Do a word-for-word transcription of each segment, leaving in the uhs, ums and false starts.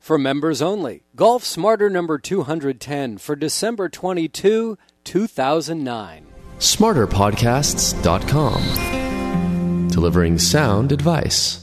For members only, Golf Smarter number two hundred ten for December twenty-second, two thousand nine. smarter podcasts dot com. Delivering sound advice.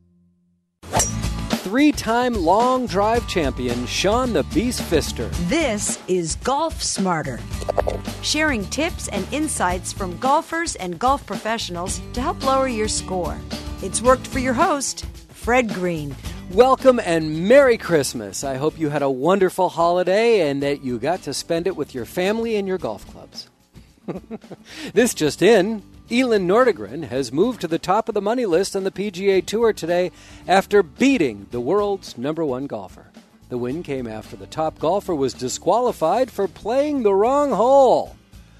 Three-time long drive champion Sean the Beast Pfister. This is Golf Smarter, sharing tips and insights from golfers and golf professionals to help lower your score. It's worked for your host, Fred Green. Welcome and Merry Christmas. I hope you had a wonderful holiday and that you got to spend it with your family and your golf clubs. This just in, Elin Nordegren has moved to the top of the money list on the P G A Tour today after beating the world's number one golfer. The win came after the top golfer was disqualified for playing the wrong hole.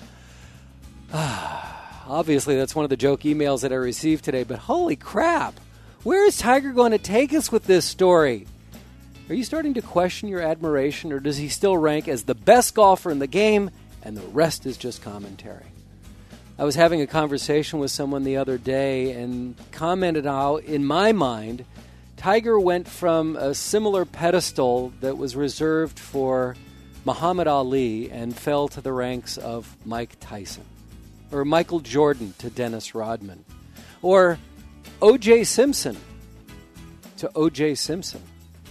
Obviously, that's one of the joke emails that I received today, but holy crap! Where is Tiger going to take us with this story? Are you starting to question your admiration, or does he still rank as the best golfer in the game, and the rest is just commentary? I was having a conversation with someone the other day and commented how, in my mind, Tiger went from a similar pedestal that was reserved for Muhammad Ali and fell to the ranks of Mike Tyson, or Michael Jordan to Dennis Rodman, or O J Simpson to O J Simpson.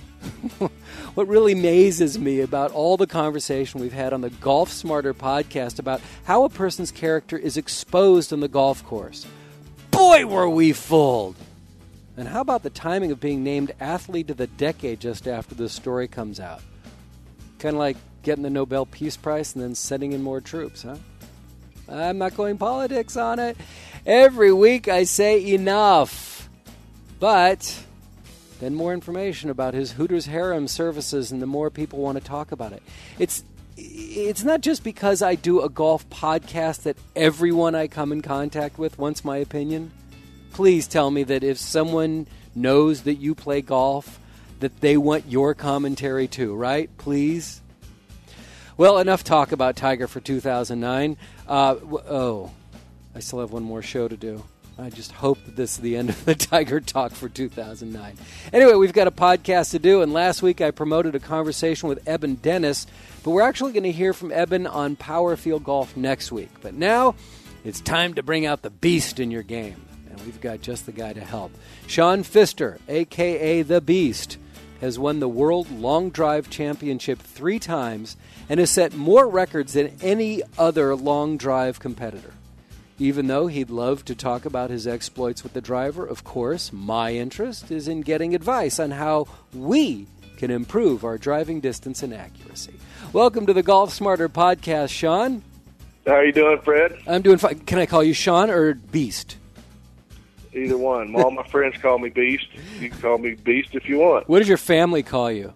What really amazes me about all the conversation we've had on the Golf Smarter podcast about how a person's character is exposed on the golf course. Boy, were we fooled! And how about the timing of being named Athlete of the Decade just after this story comes out? Kind of like getting the Nobel Peace Prize and then sending in more troops, huh? I'm not going politics on it. Every week I say enough. But then more information about his Hooters harem services, and the more people want to talk about it. It's it's not just because I do a golf podcast that everyone I come in contact with wants my opinion. Please tell me that if someone knows that you play golf, that they want your commentary too, right? Please? Well, enough talk about Tiger for two thousand nine. Uh, w- oh, I still have one more show to do. I just hope that this is the end of the Tiger talk for two thousand nine. Anyway, we've got a podcast to do, and last week I promoted a conversation with Eben Dennis, but we're actually going to hear from Eben on Power Field Golf next week. But now, it's time to bring out the beast in your game, and we've got just the guy to help. Sean Pfister, a k a. The Beast, has won the World Long Drive Championship three times and has set more records than any other long drive competitor. Even though he'd love to talk about his exploits with the driver, of course, my interest is in getting advice on how we can improve our driving distance and accuracy. Welcome to the Golf Smarter podcast, Sean. How are you doing, Fred? I'm doing fine. Can I call you Sean or Beast? Either one. All my friends call me Beast. You can call me Beast if you want. What does your family call you?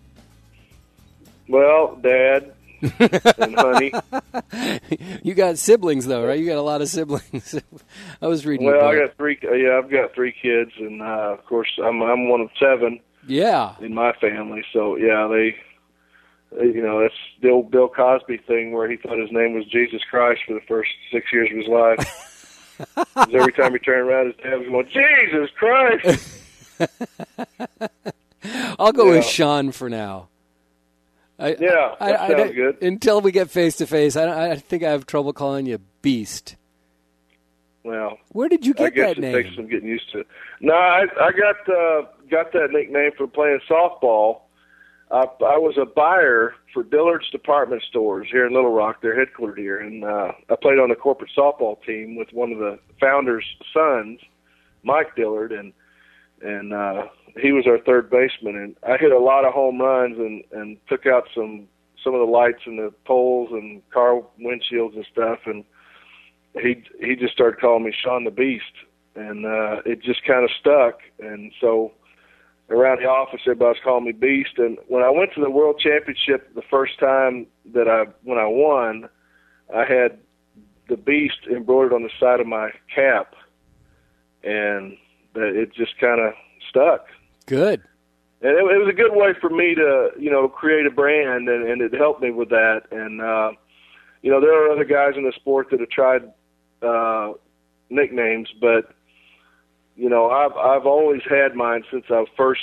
Well, Dad and Honey. You got siblings, though, right? You got a lot of siblings. I was reading. Well, I got three. Yeah, I've got three kids, and uh, of course, I'm I'm one of seven. Yeah. In my family, so yeah, they, they, you know, that's the old Bill Cosby thing where he thought his name was Jesus Christ for the first six years of his life. Every time he turned around, his dad was going, Jesus Christ. I'll go yeah. with Sean for now. I, yeah, I, that I, sounds I, good. Until we get face to face, I I think I have trouble calling you Beast. Well, where did you get I guess that it name? takes some getting used to. No, I I got uh, got that nickname from playing softball. I, I was a buyer for Dillard's department stores here in Little Rock. They're headquartered here, and uh, I played on the corporate softball team with one of the founders' sons, Mike Dillard, and and uh, he was our third baseman. And I hit a lot of home runs and, and took out some some of the lights in the poles and car windshields and stuff. And he he just started calling me Sean the Beast, and uh, it just kind of stuck. And so around the office, everybody was calling me Beast. And when I went to the World Championship the first time that I when I won, I had the Beast embroidered on the side of my cap, and it just kind of stuck. Good. And it, it was a good way for me to, you know, create a brand, and, and it helped me with that. And, uh, you know, there are other guys in the sport that have tried uh, nicknames, but, you know, I've I've always had mine since I first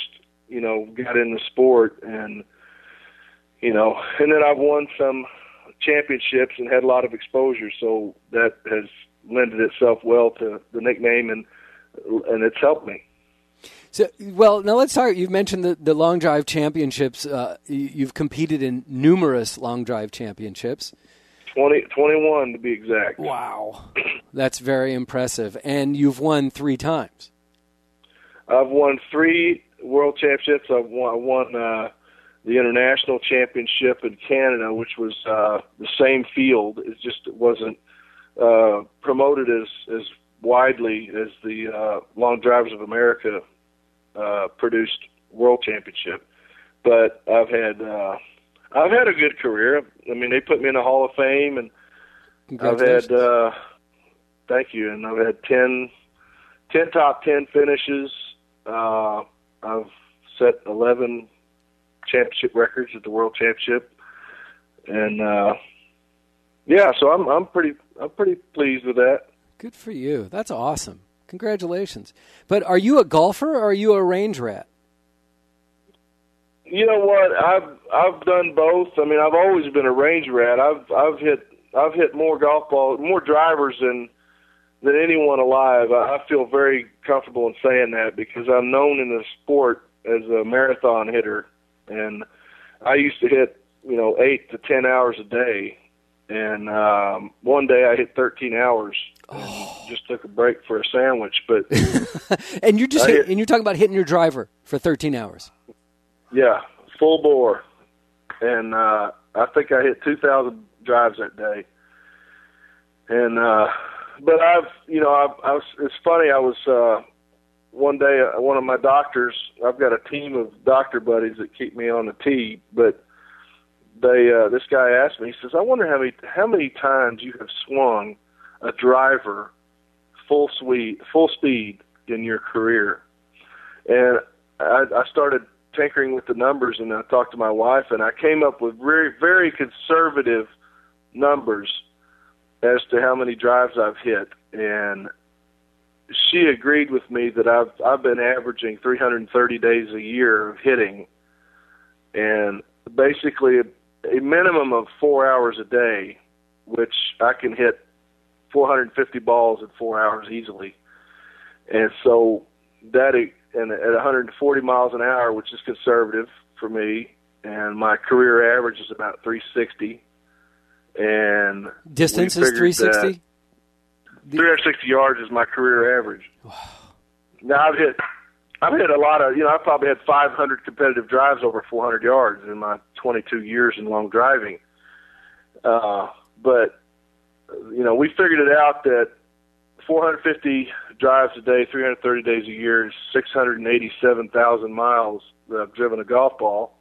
you know, got in the sport, and you know, and then I've won some championships and had a lot of exposure, so that has lended itself well to the nickname, and and it's helped me. So, well, now let's talk. You've mentioned the, the long drive championships. Uh, you've competed in numerous long drive championships. twenty, twenty-one to be exact. Wow. That's very impressive. And you've won three times. I've won three world championships. I've won, I won uh, the international championship in Canada, which was uh, the same field. It just wasn't uh, promoted as, as widely as the uh, Long Drivers of America Uh, produced world championship, but I've had uh, I've had a good career. I mean, they put me in the Hall of Fame, and I've had uh, thank you, and I've had ten, ten top ten finishes. Uh, I've set eleven championship records at the World Championship, and uh, yeah, so I'm I'm pretty I'm pretty pleased with that. Good for you. That's awesome. Congratulations. But are you a golfer or are you a range rat? You know what? I've I've done both. I mean, I've always been a range rat. I've I've hit I've hit more golf balls, more drivers than than anyone alive. I, I feel very comfortable in saying that because I'm known in the sport as a marathon hitter, and I used to hit you know eight to ten hours a day. And um, one day I hit thirteen hours. And oh. Just took a break for a sandwich, but and you're just hit, hit, and you're talking about hitting your driver for thirteen hours. Yeah, full bore, and uh, I think I hit two thousand drives that day. And uh, but I've you know I, I was it's funny I was uh, one day uh, one of my doctors. I've got a team of doctor buddies that keep me on the tee, but. They uh, this guy asked me. He says, "I wonder how many how many times you have swung a driver full speed full speed in your career." And I, I started tinkering with the numbers, and I talked to my wife, and I came up with very very conservative numbers as to how many drives I've hit. And she agreed with me that I've I've been averaging three hundred thirty days a year of hitting, and basically a minimum of four hours a day, which I can hit four hundred fifty balls in four hours easily. And so that, and at one hundred forty miles an hour, which is conservative for me, and my career average is about three sixty. And distance is three sixty? three hundred sixty yards is my career average. Wow. Now I've hit I've hit a lot of, you know, I've probably had five hundred competitive drives over four hundred yards in my twenty-two years in long driving. Uh, but, you know, we figured it out that four hundred fifty drives a day, three hundred thirty days a year is six hundred eighty-seven thousand miles that I've driven a golf ball.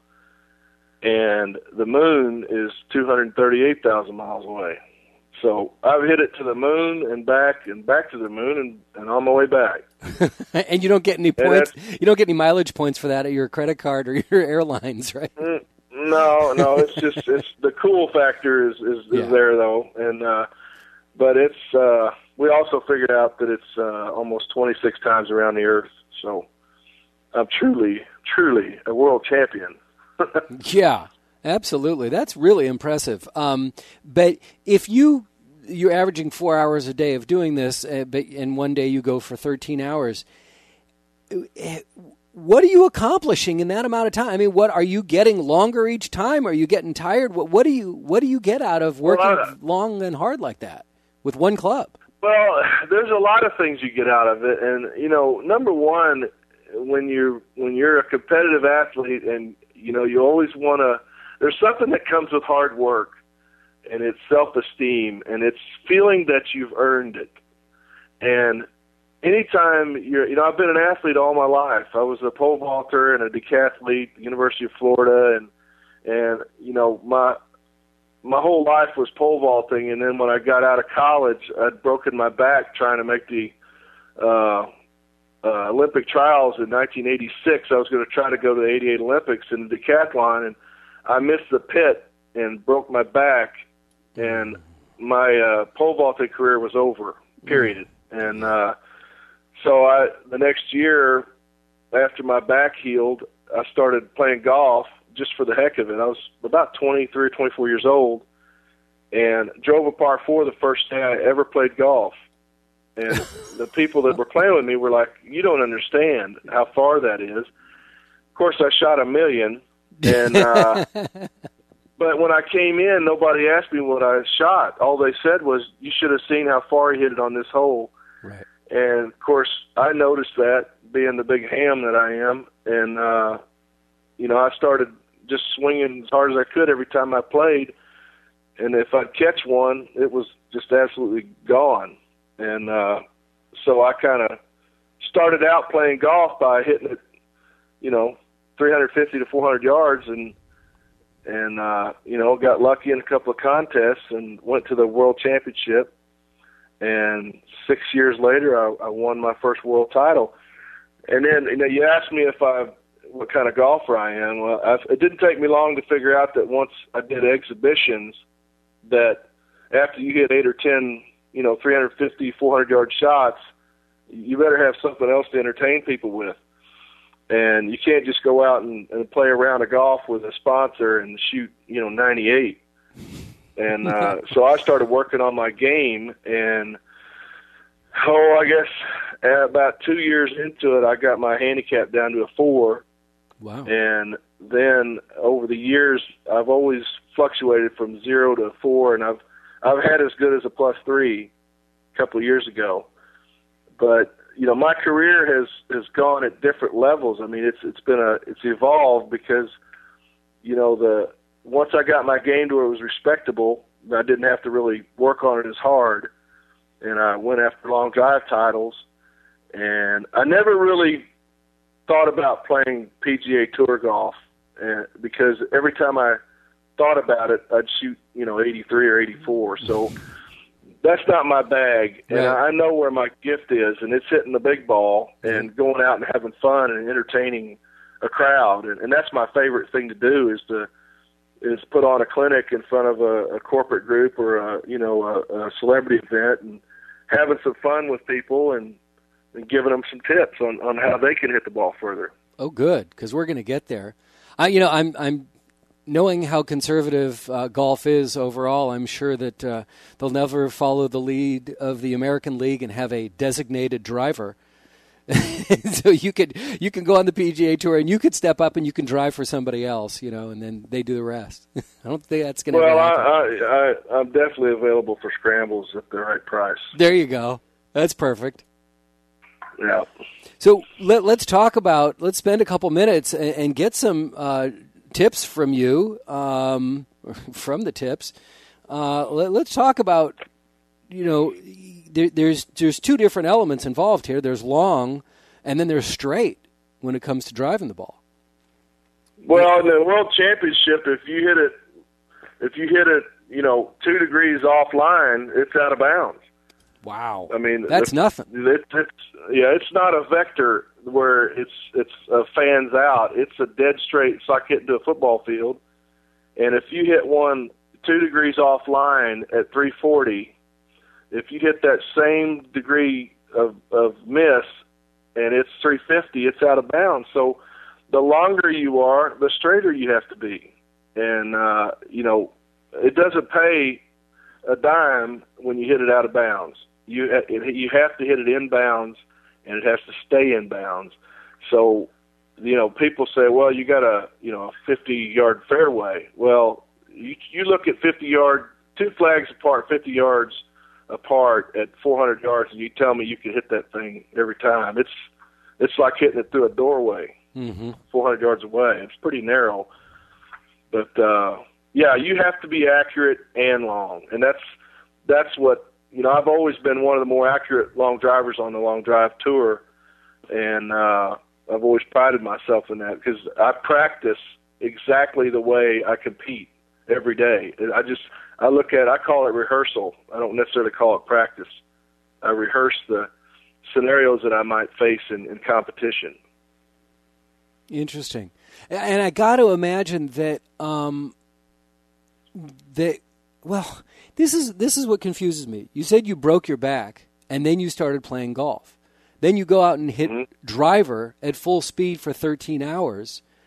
And the moon is two hundred thirty-eight thousand miles away. So I've hit it to the moon and back and back to the moon and, and on my way back. And you don't get any points. You don't get any mileage points for that at your credit card or your airlines, right? No, no. It's just it's the cool factor is is, yeah. is there though, and uh, but it's uh, we also figured out that it's uh, almost twenty-six times around the earth. So I'm truly, truly a world champion. Yeah, absolutely. That's really impressive. Um, but if you you're averaging four hours a day of doing this, uh, but and one day you go for thirteen hours. What are you accomplishing in that amount of time? I mean, what are you getting longer each time? Are you getting tired? What, what do you what do you get out of working well, I, long and hard like that with one club? Well, there's a lot of things you get out of it, and you know, number one, when you when you're a competitive athlete, and you know, you always want to. There's something that comes with hard work, and it's self-esteem, and it's feeling that you've earned it. And anytime you're, you know, I've been an athlete all my life. I was a pole vaulter and a decathlete at the University of Florida, and and you know, my my whole life was pole vaulting. And then when I got out of college, I'd broken my back trying to make the uh, uh, Olympic trials in nineteen eighty-six. I was going to try to go to the eighty-eight Olympics in the decathlon, and I missed the pit and broke my back, and my uh, pole vaulting career was over, period. And uh, so I, the next year, after my back healed, I started playing golf just for the heck of it. I was about twenty-three or twenty-four years old, and drove a par four the first day I ever played golf. And the people that were playing with me were like, "You don't understand how far that is." Of course, I shot a million, and uh, but when I came in, nobody asked me what I shot. All they said was, "You should have seen how far he hit it on this hole." Right. And of course, I noticed that, being the big ham that I am, and uh, you know, I started just swinging as hard as I could every time I played. And if I'd catch one, it was just absolutely gone. And uh, so I kind of started out playing golf by hitting it, you know, three hundred fifty to four hundred yards, and and uh, you know, got lucky in a couple of contests and went to the World Championship. And six years later, I, I won my first world title. And then, you know, you asked me if I, what kind of golfer I am. Well, I, it didn't take me long to figure out that once I did exhibitions, that after you hit eight or ten, you know, three hundred fifty, four hundred yard shots, you better have something else to entertain people with. And you can't just go out and, and play a round of golf with a sponsor and shoot, you know, ninety-eight. And uh, so I started working on my game, and oh, I guess about two years into it, I got my handicap down to a four. Wow. And then over the years, I've always fluctuated from zero to four, and I've I've had as good as a plus three a couple of years ago. But you know, my career has has gone at different levels. I mean, it's it's been a it's evolved because you know the once I got my game to where it was respectable, I didn't have to really work on it as hard, and I went after long drive titles. And I never really thought about playing P G A Tour golf, and because every time I thought about it, I'd shoot, you know, eighty-three or eighty-four. So that's not my bag, and Right. I know where my gift is, and it's hitting the big ball and going out and having fun and entertaining a crowd, and, and that's my favorite thing to do is to is put on a clinic in front of a, a corporate group or a you know a, a celebrity event and having some fun with people and. and giving them some tips on, on how they can hit the ball further. Oh, good, because we're going to get there. I, you know, I'm, I'm knowing how conservative uh, golf is overall. I'm sure that uh, they'll never follow the lead of the American League and have a designated driver. So you could you can go on the P G A Tour and you could step up and you can drive for somebody else, you know, and then they do the rest. I don't think that's going to well, happen. Well, I, I, I'm definitely available for scrambles at the right price. There you go. That's perfect. Yeah. So let, let's talk about, let's spend a couple minutes and, and get some uh, tips from you, um, from the tips. Uh, let, let's talk about, you know, there, there's there's two different elements involved here. There's long, and then there's straight when it comes to driving the ball. Well, in the World Championship, if you hit it, if you hit it, you know, two degrees offline, it's out of bounds. Wow. I mean, that's the, nothing. It, it's yeah, it's not a vector where it's it's uh, fans out. It's a dead straight. It's like hitting to a football field. And if you hit one two degrees offline at three forty, if you hit that same degree of of miss and it's three fifty, it's out of bounds. So the longer you are, the straighter you have to be. And uh, you know, it doesn't pay a dime when you hit it out of bounds. You you have to hit it in bounds, and it has to stay in bounds. So, you know, people say, well, you got a you know a fifty-yard fairway. Well, you you look at fifty-yard, two flags apart, fifty yards apart at four hundred yards, and you tell me you can hit that thing every time. It's it's like hitting it through a doorway, mm-hmm. four hundred yards away. It's pretty narrow, but uh, yeah, you have to be accurate and long, and that's that's what. You know, I've always been one of the more accurate long drivers on the long drive tour, and uh, I've always prided myself in that because I practice exactly the way I compete every day. I just, I look at, I call it rehearsal. I don't necessarily call it practice. I rehearse the scenarios that I might face in, in competition. Interesting. And I got to imagine that, um, that, well, this is this is what confuses me. You said you broke your back, and then you started playing golf. Then you go out and hit mm-hmm. driver at full speed for thirteen hours.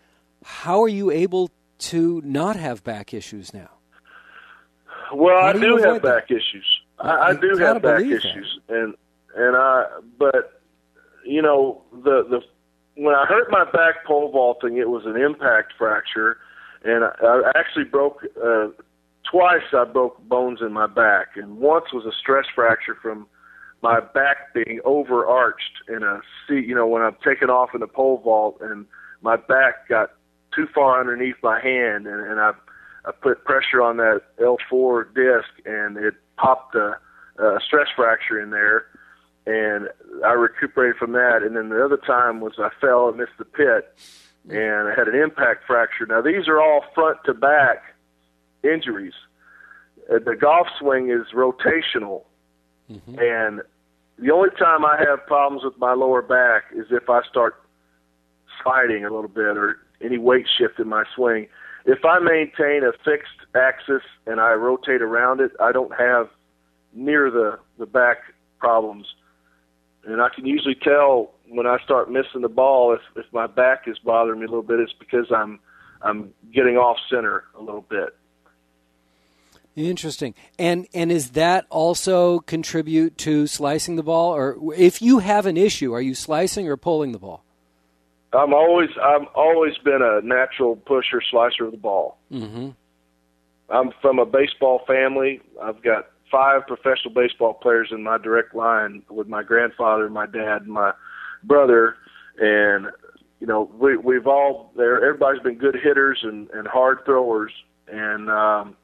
how are you able to not have back issues now? Well, How I do do you have avoid that? back issues. I- I, I I do gotta have back believe that. issues, and and I. But you know, the the when I hurt my back pole vaulting, it was an impact fracture, and I, I actually broke uh, twice. I broke bones in my back, and once was a stress fracture from my back being overarched in a seat. You know, when I'm taking off in the pole vault, and my back got too far underneath my hand, and, and I. I put pressure on that L four disc, and it popped a, a stress fracture in there, and I recuperated from that. And then the other time was I fell and missed the pit, and I had an impact fracture. Now, these are all front-to-back injuries. Uh, the golf swing is rotational, mm-hmm. and the only time I have problems with my lower back is if I start sliding a little bit or any weight shift in my swing. If I maintain a fixed axis and I rotate around it, I don't have near the, the back problems. And I can usually tell when I start missing the ball if, if my back is bothering me a little bit, it's because I'm I'm getting off center a little bit. Interesting. And and is that also contribute to slicing the ball? Or if you have an issue, are you slicing or pulling the ball? I'm always I've always been a natural pusher, slicer of the ball. Mm-hmm. I'm from a baseball family. I've got five professional baseball players in my direct line with my grandfather, my dad, and my brother. And you know, we we've all there. Everybody's been good hitters and, and hard throwers, and um,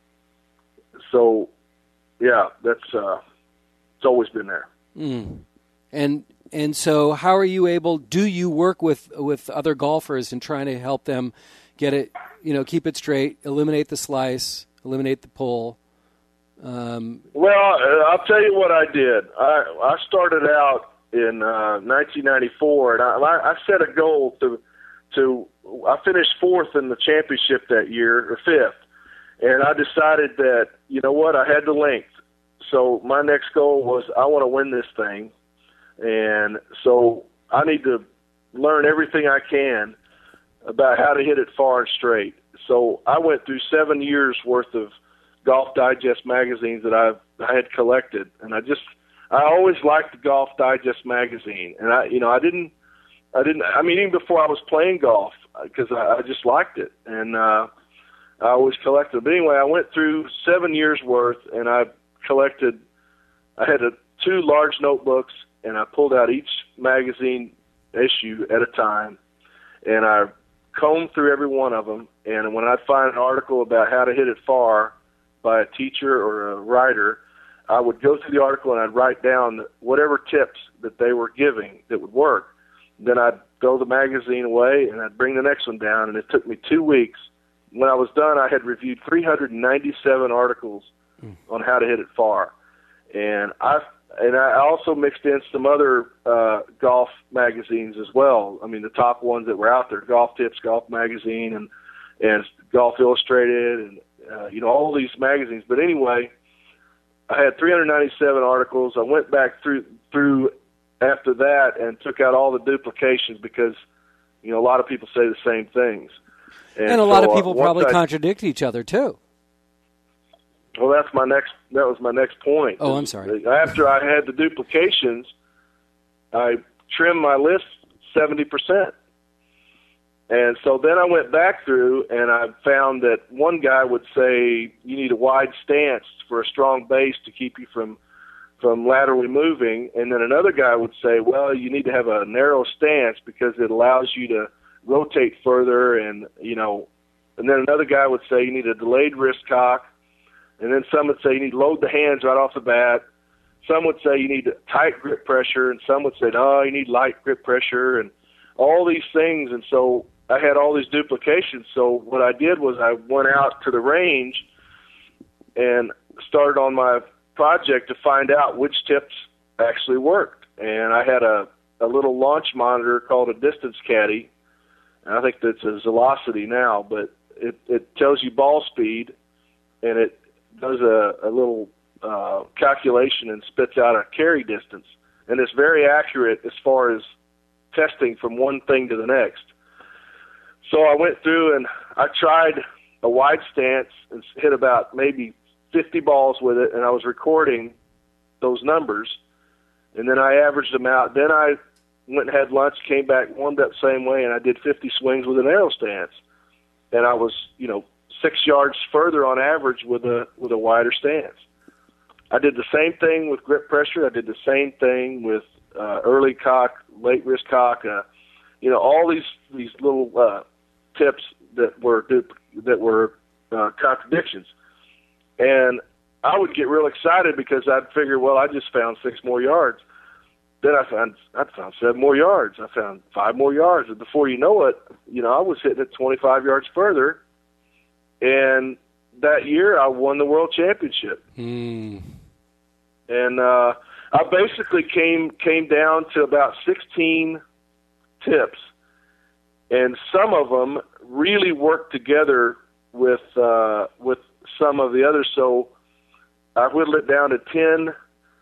so yeah, that's uh, it's always been there. Mm. And. And so how are you able, do you work with with other golfers and trying to help them get it, you know, keep it straight, eliminate the slice, eliminate the pull? Um, well, I'll tell you what I did. I, I started out in uh, nineteen ninety-four, and I, I set a goal to, to, I finished fourth in the championship that year, or fifth, and I decided that, you know what, I had the length. So my next goal was I want to win this thing. And so I need to learn everything I can about how to hit it far and straight. So I went through seven years worth of Golf Digest magazines that I've, I had collected. And I just, I always liked the Golf Digest magazine. And I, you know, I didn't, I didn't, I mean, even before I was playing golf, because I, I just liked it. And uh, I always collected. But anyway, I went through seven years worth, and I collected, I had a, two large notebooks, and I pulled out each magazine issue at a time, and I combed through every one of them. And when I'd find an article about how to hit it far by a teacher or a writer, I would go through the article and I'd write down whatever tips that they were giving that would work. Then I'd throw the magazine away, and I'd bring the next one down, and it took me two weeks. When I was done, I had reviewed three hundred ninety-seven articles mm. on how to hit it far. And I And I also mixed in some other uh, golf magazines as well. I mean, the top ones that were out there: Golf Tips, Golf Magazine, and and Golf Illustrated, and uh, you know, all these magazines. But anyway, I had three hundred ninety-seven articles. I went back through through after that and took out all the duplications because you know a lot of people say the same things, and, and a so, lot of people uh, probably I, contradict each other too. Well, that's my next. That was my next point. Oh, I'm sorry. After I had the duplications, I trimmed my list seventy percent, and so then I went back through and I found that one guy would say you need a wide stance for a strong base to keep you from from laterally moving, and then another guy would say, well, you need to have a narrow stance because it allows you to rotate further, and you know, and then another guy would say you need a delayed wrist cock. And then some would say you need to load the hands right off the bat. Some would say you need tight grip pressure, and some would say, no, you need light grip pressure, and all these things. And so I had all these duplications. So what I did was I went out to the range and started on my project to find out which tips actually worked. And I had a, a little launch monitor called a distance caddy. And I think that's a Velocity now, but it, it tells you ball speed, and it does a, a little uh, calculation and spits out a carry distance. And it's very accurate as far as testing from one thing to the next. so I went through and I tried a wide stance and hit about maybe fifty balls with it, and I was recording those numbers, and then I averaged them out. Then I went and had lunch, came back, warmed up same way, and I did fifty swings with a narrow stance. And I was, you know, six yards further on average with a with a wider stance. I did the same thing with grip pressure. I did the same thing with uh, early cock, late wrist cock. Uh, you know, all these these little uh, tips that were that were uh, contradictions. And I would get real excited because I'd figure, well, I just found six more yards. Then I found I found seven more yards. I found five more yards. And before you know it, you know, I was hitting it twenty-five yards further. And that year I won the world championship. Mm. And uh, I basically came came down to about sixteen tips. And some of them really worked together with uh, with some of the others. So I whittled it down to ten,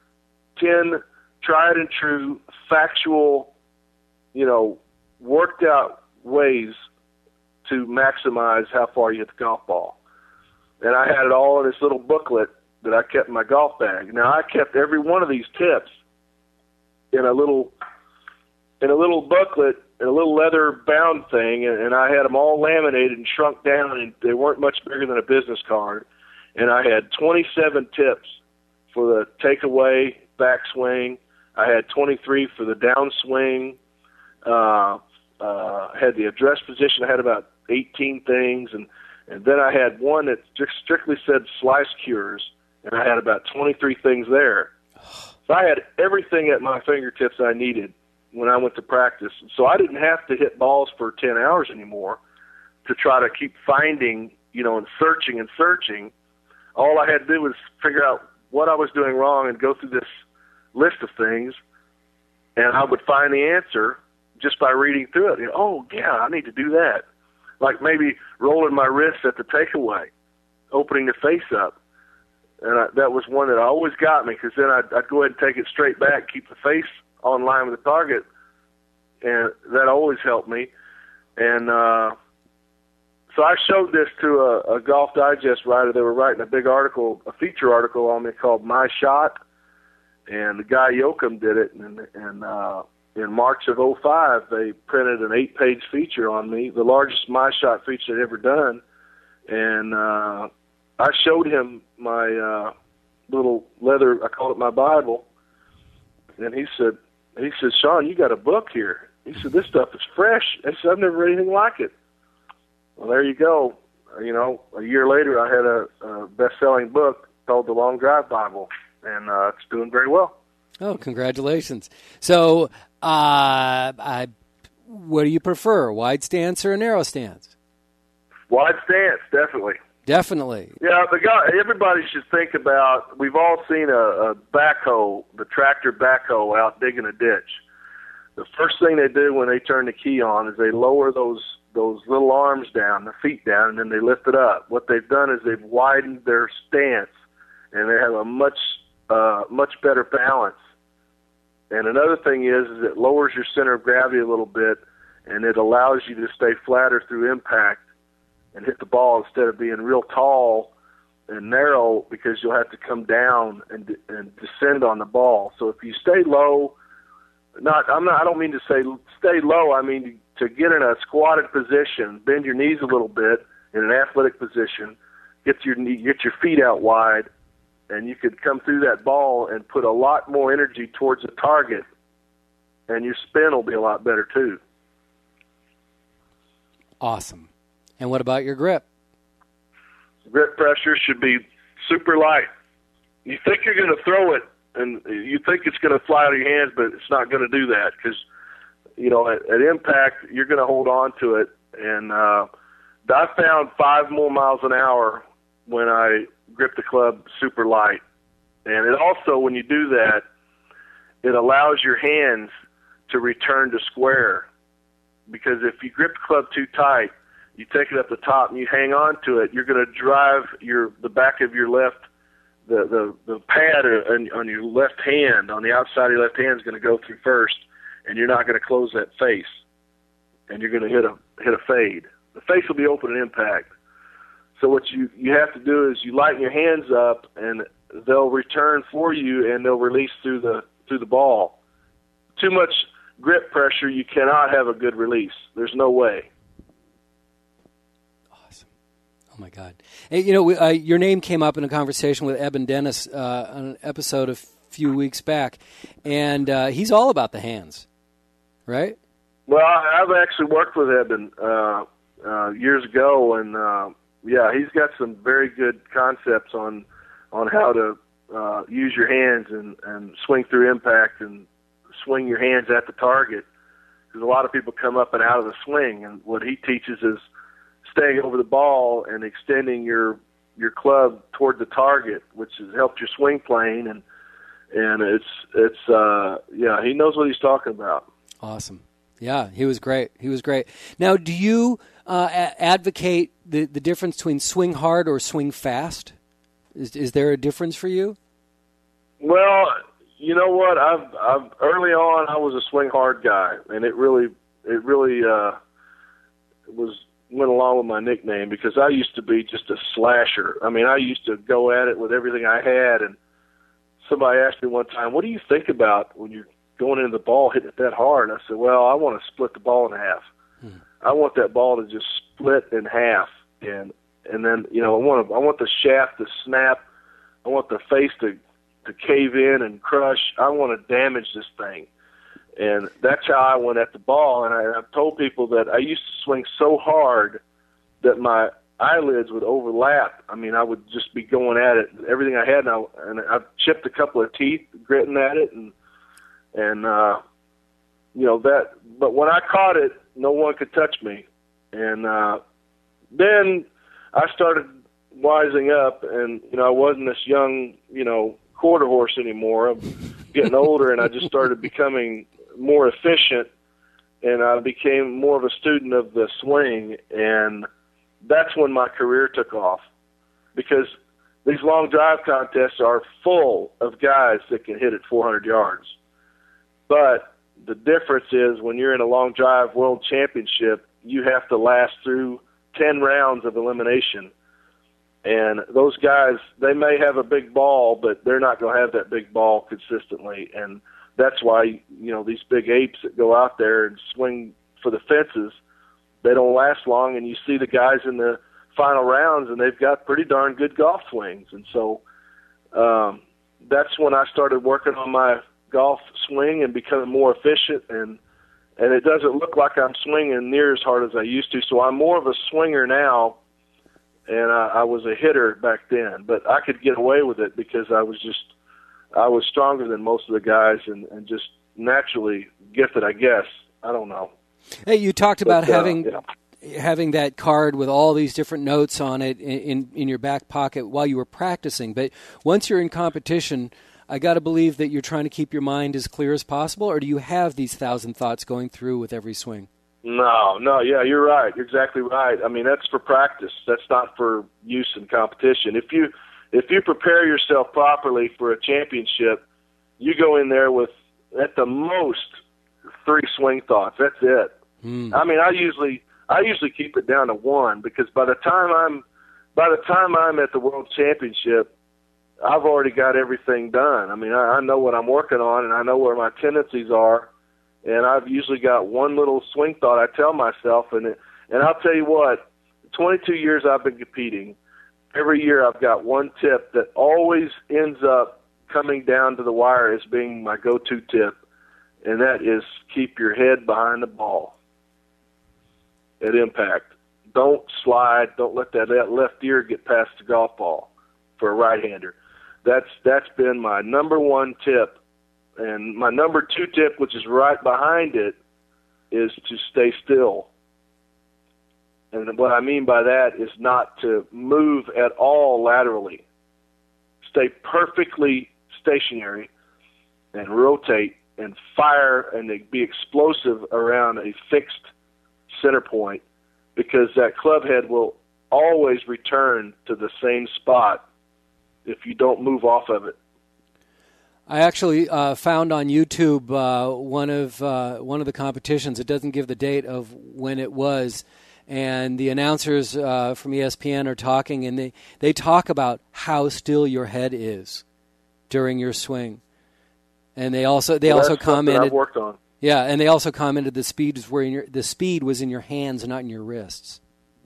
ten tried and true, factual, you know, worked out ways to maximize how far you hit the golf ball. And I had it all in this little booklet that I kept in my golf bag. Now I kept every one of these tips in a little in a little booklet, in a little leather bound thing, and, and I had them all laminated and shrunk down, and they weren't much bigger than a business card. And I had twenty-seven tips for the takeaway, backswing. I had twenty-three for the downswing. Uh, uh, had the address position. I had about eighteen things, and, and then I had one that just strictly said slice cures, and I had about twenty-three things there. So I had everything at my fingertips I needed when I went to practice. So I didn't have to hit balls for ten hours anymore to try to keep finding, you know, and searching and searching. All I had to do was figure out what I was doing wrong and go through this list of things, and I would find the answer just by reading through it. You know, oh, yeah, I need to do that. Like maybe rolling my wrist at the takeaway, opening the face up. And I, that was one that always got me, because then I'd, I'd go ahead and take it straight back, keep the face on line with the target, and that always helped me. And uh, so I showed this to a, a Golf Digest writer. They were writing a big article, a feature article on me called My Shot, and the guy Yoakum did it. And, and uh, in March of oh five, they printed an eight-page feature on me, the largest My Shot feature they'd ever done. And uh, I showed him my uh, little leather, I call it my Bible, and he said, he said, Sean, you got a book here. He said, this stuff is fresh. I said, I've never read anything like it. Well, there you go. You know, a year later, I had a, a best-selling book called The Long Drive Bible, and uh, it's doing very well. Oh, congratulations. So, uh, I, what do you prefer, wide stance or a narrow stance? Wide stance, definitely. Definitely. Yeah, the guy, everybody should think about, we've all seen a, a backhoe, the tractor backhoe out digging a ditch. The first thing they do when they turn the key on is they lower those those little arms down, the feet down, and then they lift it up. What they've done is they've widened their stance, and they have a much uh, much better balance. And another thing is, is it lowers your center of gravity a little bit, and it allows you to stay flatter through impact and hit the ball instead of being real tall and narrow, because you'll have to come down and and descend on the ball. So if you stay low, not I'm not I don't mean to say stay low, I mean to get in a squatted position, bend your knees a little bit in an athletic position, get your knee, get your feet out wide, and you could come through that ball and put a lot more energy towards the target, and your spin will be a lot better too. Awesome. And what about your grip? Grip pressure should be super light. You think you're going to throw it, and you think it's going to fly out of your hands, but it's not going to do that, because, you know, at, at impact, you're going to hold on to it. And uh, I found five more miles an hour when I grip the club super light. And it also, when you do that, it allows your hands to return to square, because if you grip the club too tight, you take it up the top and you hang on to it, you're going to drive your the back of your left, the, the, the pad on, on your left hand, on the outside of your left hand is going to go through first, and you're not going to close that face, and you're going to hit a hit a fade. the face will be open at impact. So what you, you have to do is you lighten your hands up, and they'll return for you, and they'll release through the through the ball. Too much grip pressure, you cannot have a good release. There's no way. Awesome. Oh, my God. Hey, you know, we, uh, your name came up in a conversation with Eben Dennis uh, on an episode a few weeks back, and uh, he's all about the hands, right? Well, I've actually worked with Eben uh, uh, years ago, and uh, yeah, he's got some very good concepts on on how to uh, use your hands and, and swing through impact and swing your hands at the target. Because a lot of people come up and out of the swing, and what he teaches is staying over the ball and extending your your club toward the target, which has helped your swing plane, and and it's it's uh, yeah, he knows what he's talking about. Awesome. Yeah, he was great. He was great. Now, do you uh, a- advocate the, the difference between swing hard or swing fast? Is is there a difference for you? Well, you know what? I've, I've early on I was a swing hard guy, and it really it really uh, was went along with my nickname because I used to be just a slasher. I mean, I used to go at it with everything I had, and somebody asked me one time, "What do you think about when you're going into the ball hitting it that hard?" And I said, "Well, I want to split the ball in half. Hmm. I want that ball to just split in half, and and then you know I want to, I want the shaft to snap. I want the face to to cave in and crush. I want to damage this thing." And that's how I went at the ball. And I, I've told people that I used to swing so hard that my eyelids would overlap. I mean, I would just be going at it, everything I had, and I, and I chipped a couple of teeth gritting at it, and and uh, you know that. But when I caught it, no one could touch me. And uh, then I started wising up, and you know I wasn't this young, you know, quarter horse anymore. I'm getting older, and I just started becoming more efficient, and I became more of a student of the swing, and that's when my career took off, because these long drive contests are full of guys that can hit it four hundred yards. But the difference is when you're in a long drive world championship, you have to last through ten rounds of elimination. And those guys, they may have a big ball, but they're not going to have that big ball consistently. And that's why, you know, these big apes that go out there and swing for the fences, they don't last long. And you see the guys in the final rounds, and they've got pretty darn good golf swings. And so um, that's when I started working on my golf swing and becoming more efficient. And, and it doesn't look like I'm swinging near as hard as I used to. So I'm more of a swinger now, and I, I was a hitter back then. But I could get away with it because I was just I was stronger than most of the guys, and, and just naturally gifted, I guess. I don't know. Hey, you talked about but, uh, having yeah. having that card with all these different notes on it in, in, in your back pocket while you were practicing. But once you're in competition, I got to believe that you're trying to keep your mind as clear as possible, or do you have these thousand thoughts going through with every swing? No, no, yeah, you're right. You're exactly right. I mean, that's for practice. That's not for use in competition. If you If you prepare yourself properly for a championship, you go in there with, at the most, three swing thoughts. That's it. Mm. I mean, I usually I usually keep it down to one, because by the time I'm by the time I'm at the World Championship, I've already got everything done. I mean, I, I know what I'm working on, and I know where my tendencies are, and I've usually got one little swing thought I tell myself, and it, and I'll tell you what, twenty-two years I've been competing. Every year I've got one tip that always ends up coming down to the wire as being my go-to tip, and that is keep your head behind the ball at impact. Don't slide. Don't let that left ear get past the golf ball for a right-hander. That's that's been my number one tip. And my number two tip, which is right behind it, is to stay still. And what I mean by that is not to move at all laterally. Stay perfectly stationary and rotate and fire and be explosive around a fixed center point, because that club head will always return to the same spot if you don't move off of it. I actually uh, found on YouTube uh, one of uh, one of the competitions. It doesn't give the date of when it was. and the announcers uh, from E S P N are talking, and they, they talk about how still your head is during your swing. And they also they well, also that's something commented I've worked on. Yeah, and they also commented the speed was where in your, the speed was in your hands, not in your wrists.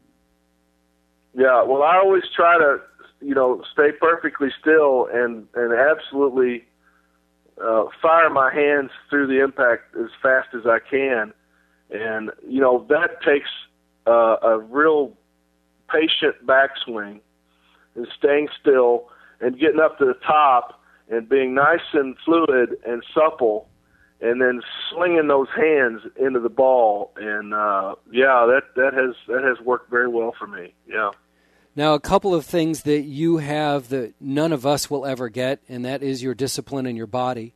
Yeah, well, I always try to, you know, stay perfectly still and and absolutely uh, fire my hands through the impact as fast as I can, and you know that takes uh, a real patient backswing and staying still and getting up to the top and being nice and fluid and supple, and then slinging those hands into the ball. And uh, yeah, that that has that has worked very well for me. Yeah. Now, a couple of things that you have that none of us will ever get, and that is your discipline in your body,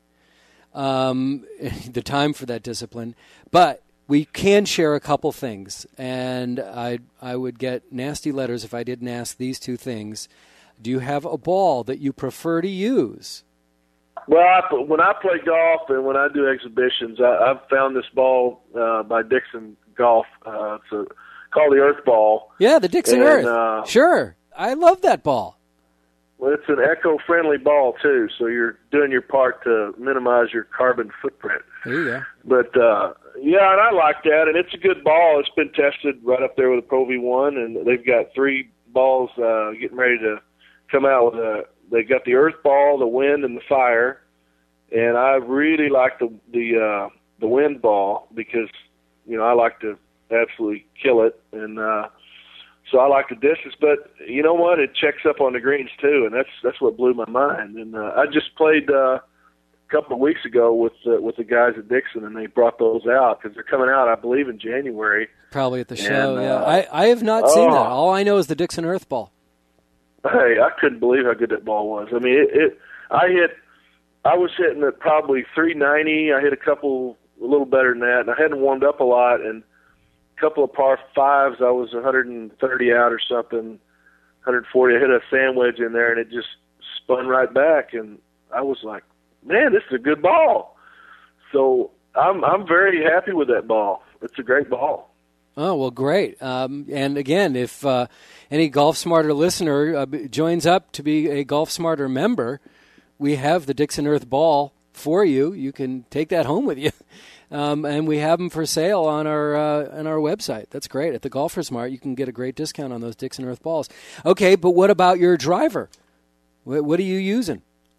um, the time for that discipline. But we can share a couple things, and I I would get nasty letters if I didn't ask these two things. Do you have a ball that you prefer to use? Well, I, when I play golf and when I do exhibitions, I, I've found this ball uh, by Dixon Golf. Uh, it's a, called the Earth Ball. Yeah, the Dixon and, Earth. Uh, sure. I love that ball. Well, it's an eco-friendly ball, too, so you're doing your part to minimize your carbon footprint. There you go. But, uh, yeah, and I like that, and it's a good ball. It's been tested right up there with the Pro V one, and they've got three balls uh, getting ready to come out with a they got the Earth Ball, the Wind, and the Fire, and I really like the the uh, the Wind Ball because you know I like to absolutely kill it, and uh, so I like the distance. But you know what? It checks up on the greens too, and that's that's what blew my mind. And uh, I just played uh, a couple of weeks ago with uh, with the guys at Dixon, and they brought those out because they're coming out, I believe, in January. Probably at the show. And, yeah, uh, I I have not seen oh. that. All I know is the Dixon Earth Ball. Hey, I couldn't believe how good that ball was. I mean, it, it I hit, I was hitting at probably three ninety. I hit a couple a little better than that, and I hadn't warmed up a lot. And a couple of par fives, I was one hundred thirty out or something, one hundred forty. I hit a sandwich in there, and it just spun right back. And I was like, man, this is a good ball. So I'm I'm very happy with that ball. It's a great ball. Oh, well, great. Um, and again, if uh, any Golf Smarter listener uh, joins up to be a Golf Smarter member, we have the Dixon Earth Ball for you. You can take that home with you. Um, and we have them for sale on our uh, on our website. That's great. At the Golfer Smart, you can get a great discount on those Dixon Earth balls. Okay, but what about your driver? What, what are you using?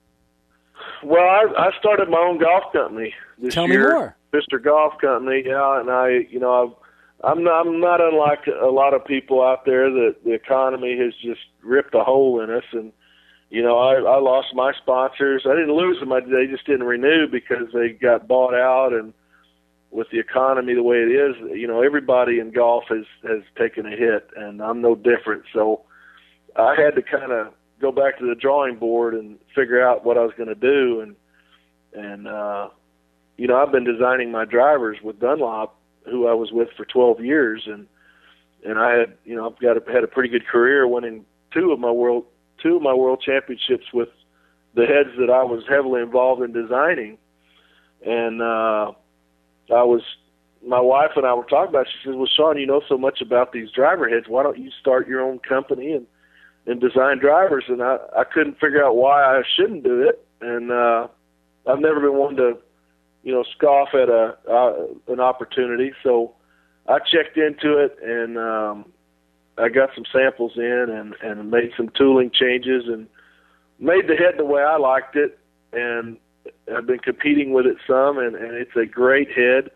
Well, I, I started my own golf company this Tell year. me more. Mister Golf Company, yeah, and I, you know, I've I'm not, I'm not unlike a lot of people out there that the economy has just ripped a hole in us. And, you know, I, I lost my sponsors. I didn't lose them. I, they just didn't renew because they got bought out. And with the economy the way it is, you know, everybody in golf has, has taken a hit, and I'm no different. So I had to kind of go back to the drawing board and figure out what I was going to do. And, and uh, you know, I've been designing my drivers with Dunlop, who I was with for twelve years, and and I had, you know, I've got a, had a pretty good career, winning two of my world two of my world championships with the heads that I was heavily involved in designing. And uh, I was, my wife and I were talking about it. She says, "Well, Sean, you know so much about these driver heads. Why don't you start your own company and and design drivers?" And I I couldn't figure out why I shouldn't do it. And uh, I've never been one to, you know, scoff at a uh, an opportunity. So I checked into it, and um, I got some samples in and, and made some tooling changes and made the head the way I liked it. And I've been competing with it some, and, and it's a great head.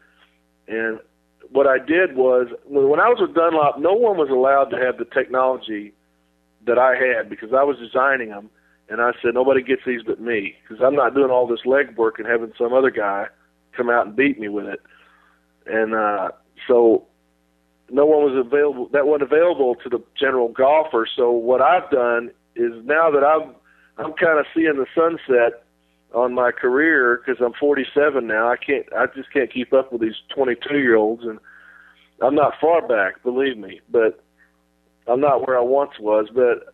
And what I did was, when I was with Dunlop, no one was allowed to have the technology that I had because I was designing them. And I said, nobody gets these but me, because I'm not doing all this legwork and having some other guy come out and beat me with it. And uh, so no one was available. That wasn't available to the general golfer. So what I've done is, now that I'm I'm kind of seeing the sunset on my career, because I'm forty-seven now, I can't. I just can't keep up with these twenty-two-year-olds, and I'm not far back, believe me. But I'm not where I once was. But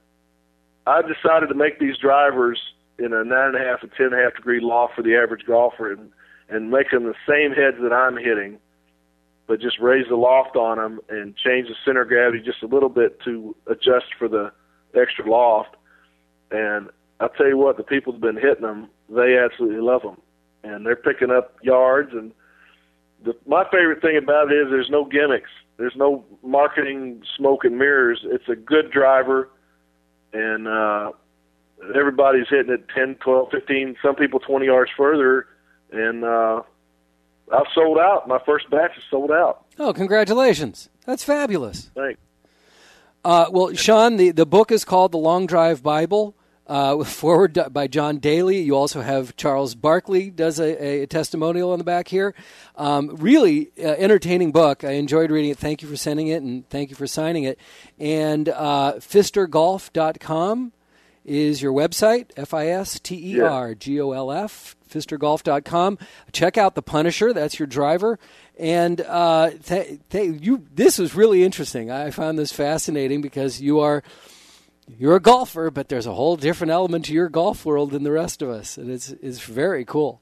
I decided to make these drivers in a nine and a half and ten and a half degree loft for the average golfer, and and make them the same heads that I'm hitting, but just raise the loft on them and change the center of gravity just a little bit to adjust for the extra loft. And I'll tell you what, the people who've been hitting them, they absolutely love them. And they're picking up yards. And the, my favorite thing about it is there's no gimmicks. There's no marketing, smoke and mirrors. It's a good driver, and uh, everybody's hitting it ten, twelve, fifteen, some people twenty yards further. And uh, I've sold out. My first batch is sold out. Oh, congratulations. That's fabulous. Thanks. Uh, well, Sean, the, the book is called The Long Drive Bible, uh, forward by John Daly. You also have Charles Barkley does a, a testimonial on the back here. Um, really uh, entertaining book. I enjoyed reading it. Thank you for sending it, and thank you for signing it. And uh, fister golf dot com is your website, F I S T E R G O L F, fister golf dot com. Check out the Punisher. That's your driver. And uh, th- th- you, this was really interesting. I found this fascinating because you are you're a golfer, but there's a whole different element to your golf world than the rest of us, and it's it's very cool.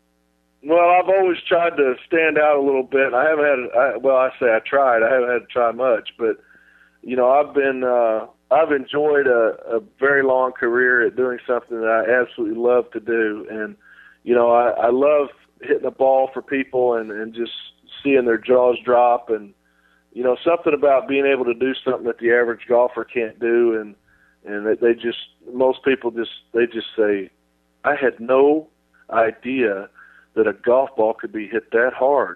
Well, I've always tried to stand out a little bit. I haven't had, I, well, I say I tried. I haven't had to try much, but you know, I've been, uh, I've enjoyed a, a very long career at doing something that I absolutely love to do, and you know, I, I love hitting a ball for people and, and just seeing their jaws drop, and you know, something about being able to do something that the average golfer can't do, and and that they just, most people just, they just say, I had no idea that a golf ball could be hit that hard.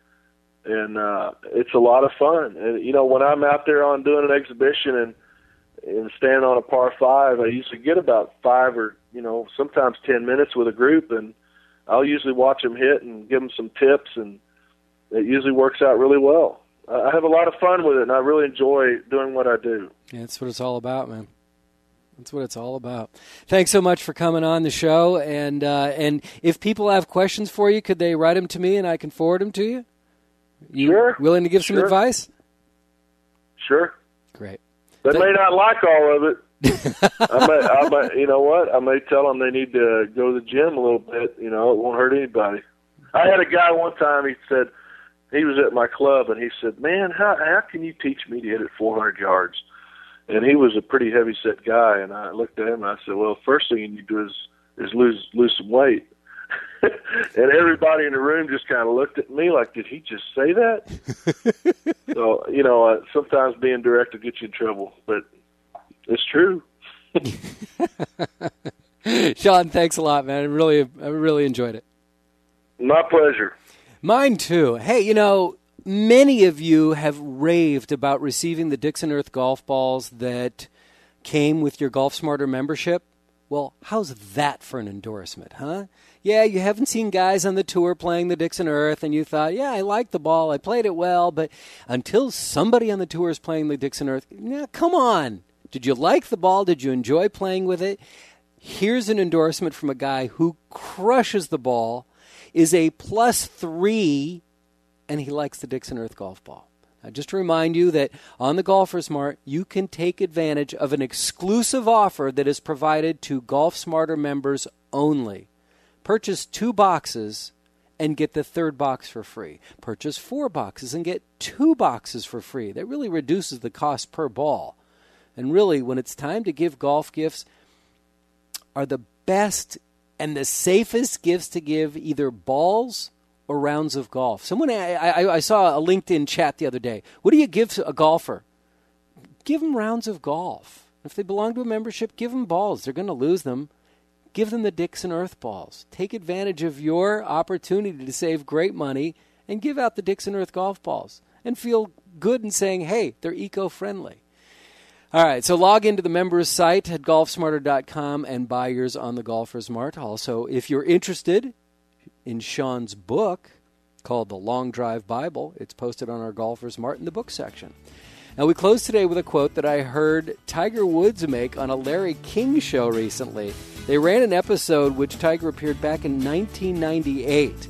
And uh, it's a lot of fun. And, you know, when I'm out there on doing an exhibition and, and standing on a par five, I usually get about five or, you know, sometimes ten minutes with a group, and I'll usually watch them hit and give them some tips, and it usually works out really well. I have a lot of fun with it, and I really enjoy doing what I do. Yeah, that's what it's all about, man. That's what it's all about. Thanks so much for coming on the show. And uh, and if people have questions for you, could they write them to me and I can forward them to you? You sure. Willing to give some sure. advice? Sure. Great. They Th- may not like all of it. I may, I may, you know what? I may tell them they need to go to the gym a little bit. You know, it won't hurt anybody. I had a guy one time, he said, he was at my club, and he said, man, how, how can you teach me to hit it four hundred yards? And he was a pretty heavy-set guy, and I looked at him, and I said, well, first thing you need to do is, is lose lose some weight. And everybody in the room just kind of looked at me like, did he just say that? So, you know, uh, sometimes being direct will get you in trouble, but it's true. Sean, thanks a lot, man. I really, I really enjoyed it. My pleasure. Mine too. Hey, you know, many of you have raved about receiving the Dixon Earth golf balls that came with your Golf Smarter membership. Well, how's that for an endorsement, huh? Yeah, you haven't seen guys on the tour playing the Dixon Earth, and you thought, yeah, I like the ball, I played it well, but until somebody on the tour is playing the Dixon Earth, yeah, come on. Did you like the ball? Did you enjoy playing with it? Here's an endorsement from a guy who crushes the ball, is a plus three, and he likes the Dixon Earth golf ball. Now, just to remind you that on the Golfer Smart, you can take advantage of an exclusive offer that is provided to Golf Smarter members only. Purchase two boxes and get the third box for free. Purchase four boxes and get two boxes for free. That really reduces the cost per ball. And really, when it's time to give golf gifts, are the best and the safest gifts to give either balls or rounds of golf. Someone, I, I, I saw a LinkedIn chat the other day. What do you give a golfer? Give them rounds of golf. If they belong to a membership, give them balls. They're going to lose them. Give them the Dixon Earth balls. Take advantage of your opportunity to save great money and give out the Dixon Earth golf balls and feel good in saying, hey, they're eco-friendly. All right, so log into the members site at golf smarter dot com and buy yours on the Golfers Mart. Also, if you're interested in Sean's book called The Long Drive Bible, it's posted on our Golfers Mart in the book section. Now, we close today with a quote that I heard Tiger Woods make on a Larry King show recently. They ran an episode which Tiger appeared back in nineteen ninety-eight,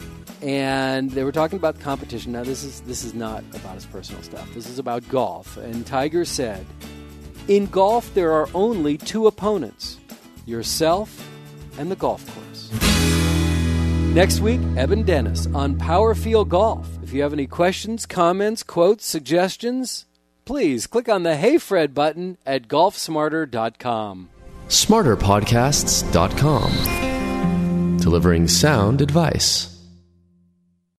and they were talking about the competition. Now, this is this is not about his personal stuff. This is about golf. And Tiger said, in golf, there are only two opponents, yourself and the golf course. Next week, Eben Dennis on Power Field Golf. If If you have any questions, comments, quotes, suggestions, please click on the Hey Fred button at golf smarter dot com. smarter podcasts dot com. Delivering sound advice.